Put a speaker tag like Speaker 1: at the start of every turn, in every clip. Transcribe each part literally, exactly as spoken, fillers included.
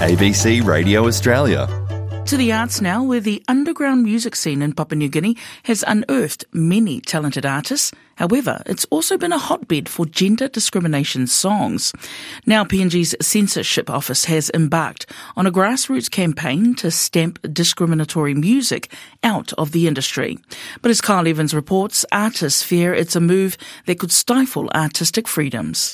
Speaker 1: A B C Radio Australia.
Speaker 2: To the arts now, where the underground music scene in Papua New Guinea has unearthed many talented artists. However, it's also been a hotbed for gender discrimination songs. Now, P N G's censorship office has embarked on a grassroots campaign to stamp discriminatory music out of the industry. But as Kyle Evans reports, artists fear it's a move that could stifle artistic freedoms.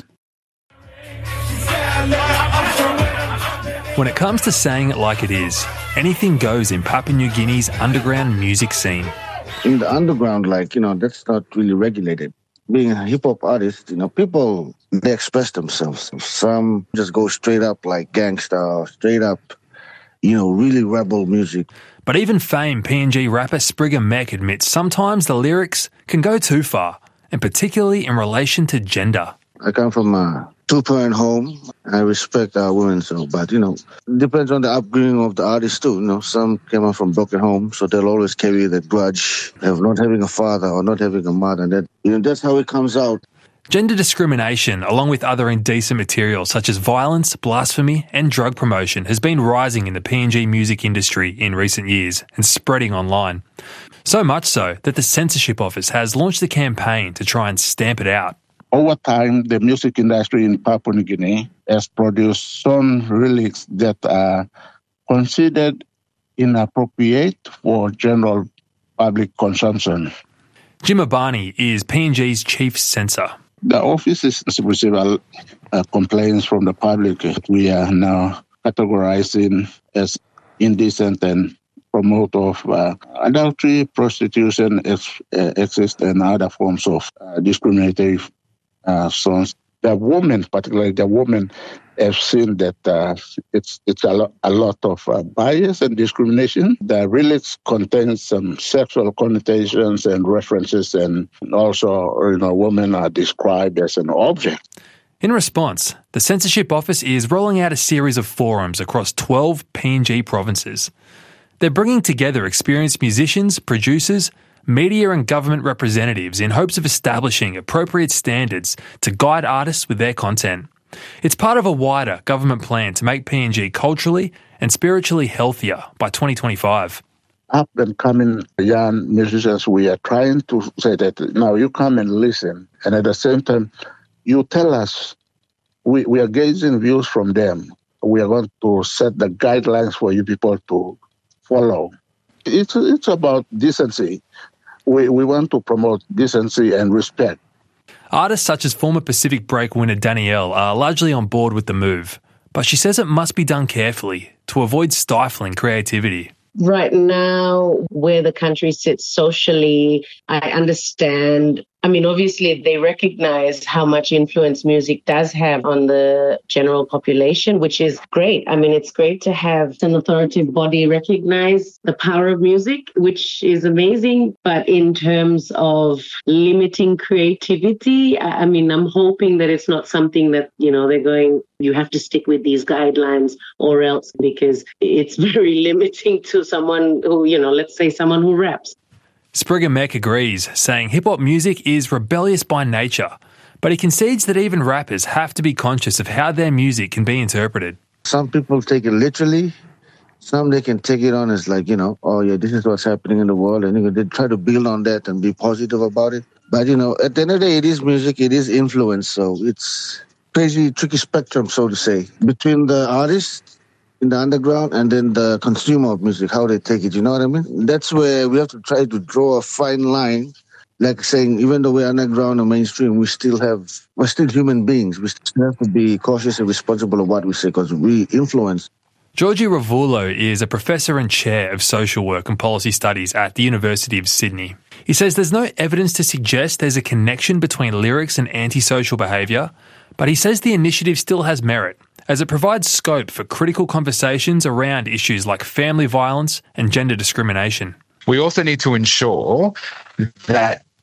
Speaker 3: When it comes to saying it like it is, anything goes in Papua New Guinea's underground music scene.
Speaker 4: In the underground, like, you know, that's not really regulated. Being a hip-hop artist, you know, people, they express themselves. Some just go straight up like gangsta, straight up, you know, really rebel music.
Speaker 3: But even famed P N G rapper Sprigga Mek admits sometimes the lyrics can go too far, and particularly in relation to gender.
Speaker 4: I come from a two-parent home. I respect our women, so, but, you know, it depends on the upbringing of the artist too. You know, some came out from broken homes, so they'll always carry that grudge of not having a father or not having a mother. And that, you know, that's how it comes out.
Speaker 3: Gender discrimination, along with other indecent materials such as violence, blasphemy and drug promotion, has been rising in the P N G music industry in recent years and spreading online. So much so that the censorship office has launched a campaign to try and stamp it out.
Speaker 5: Over time, the music industry in Papua New Guinea has produced some lyrics that are considered inappropriate for general public consumption.
Speaker 3: Jim Abani is P N G's chief censor.
Speaker 5: The office is receiving uh, complaints from the public. We are now categorizing as indecent and promote of uh, adultery, prostitution, ex- uh, exist, and other forms of uh, discriminatory Uh, songs. The women, particularly the women, have seen that uh, it's it's a, lo- a lot of uh, bias and discrimination. The lyrics contain some sexual connotations and references, and also, you know, women are described as an object.
Speaker 3: In response, the censorship office is rolling out a series of forums across twelve P N G provinces. They're bringing together experienced musicians, producers, media and government representatives in hopes of establishing appropriate standards to guide artists with their content. It's part of a wider government plan to make P N G culturally and spiritually healthier by twenty twenty-five.
Speaker 5: Up and coming young musicians, we are trying to say that now you come and listen, and at the same time, you tell us, we, we are gauging views from them. We are going to set the guidelines for you people to follow. It's, it's about decency. We we want to promote decency and respect.
Speaker 3: Artists such as former Pacific Break winner Danielle are largely on board with the move, but she says it must be done carefully to avoid stifling creativity.
Speaker 6: Right now, where the country sits socially, I understand. I mean, obviously, they recognize how much influence music does have on the general population, which is great. I mean, it's great to have an authoritative body recognize the power of music, which is amazing. But in terms of limiting creativity, I mean, I'm hoping that it's not something that, you know, they're going, you have to stick with these guidelines or else, because it's very limiting to someone who, you know, let's say someone who raps.
Speaker 3: Sprigga Mek agrees, saying hip-hop music is rebellious by nature, but he concedes that even rappers have to be conscious of how their music can be interpreted.
Speaker 4: Some people take it literally. Some they can take it on as like, you know, oh yeah, this is what's happening in the world, and you know, they try to build on that and be positive about it. But, you know, at the end of the day, it is music, it is influence, so it's crazy, tricky spectrum, so to say, between the artist in the underground and then the consumer of music, how they take it, you know what I mean? That's where we have to try to draw a fine line, like saying, even though we're underground or mainstream, we still have, we're still human beings. We still have to be cautious and responsible of what we say because we influence.
Speaker 3: Georgie Ravulo is a professor and chair of social work and policy studies at the University of Sydney. He says there's no evidence to suggest there's a connection between lyrics and antisocial behaviour, but he says the initiative still has merit, as it provides scope for critical conversations around issues like family violence and gender discrimination.
Speaker 7: We also need to ensure that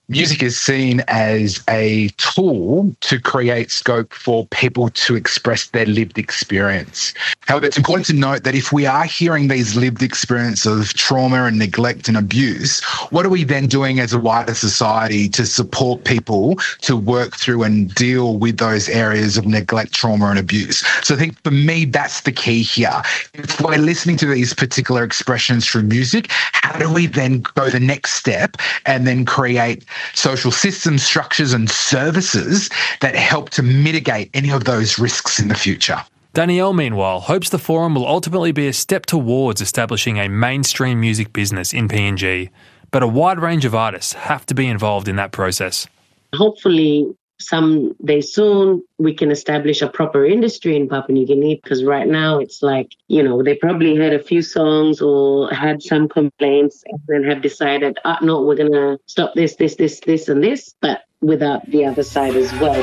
Speaker 7: music is seen as a tool to create scope for people to express their lived experience. However, it's important to note that if we are hearing these lived experiences of trauma and neglect and abuse, what are we then doing as a wider society to support people to work through and deal with those areas of neglect, trauma and abuse? So I think for me, that's the key here. If we're listening to these particular expressions through music, how do we then go the next step and then create social systems, structures and services that help to mitigate any of those risks in the future?
Speaker 3: Danielle, meanwhile, hopes the forum will ultimately be a step towards establishing a mainstream music business in P N G, but a wide range of artists have to be involved in that process.
Speaker 6: Hopefully, someday soon, we can establish a proper industry in Papua New Guinea, because right now it's like, you know, they probably heard a few songs or had some complaints and then have decided, oh, no, we're going to stop this, this, this, this and this, but without the other side as well.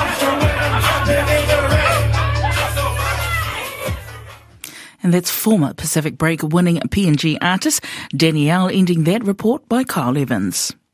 Speaker 2: And that's former Pacific Break winning P N G artist Danielle, ending that report by Kyle Evans.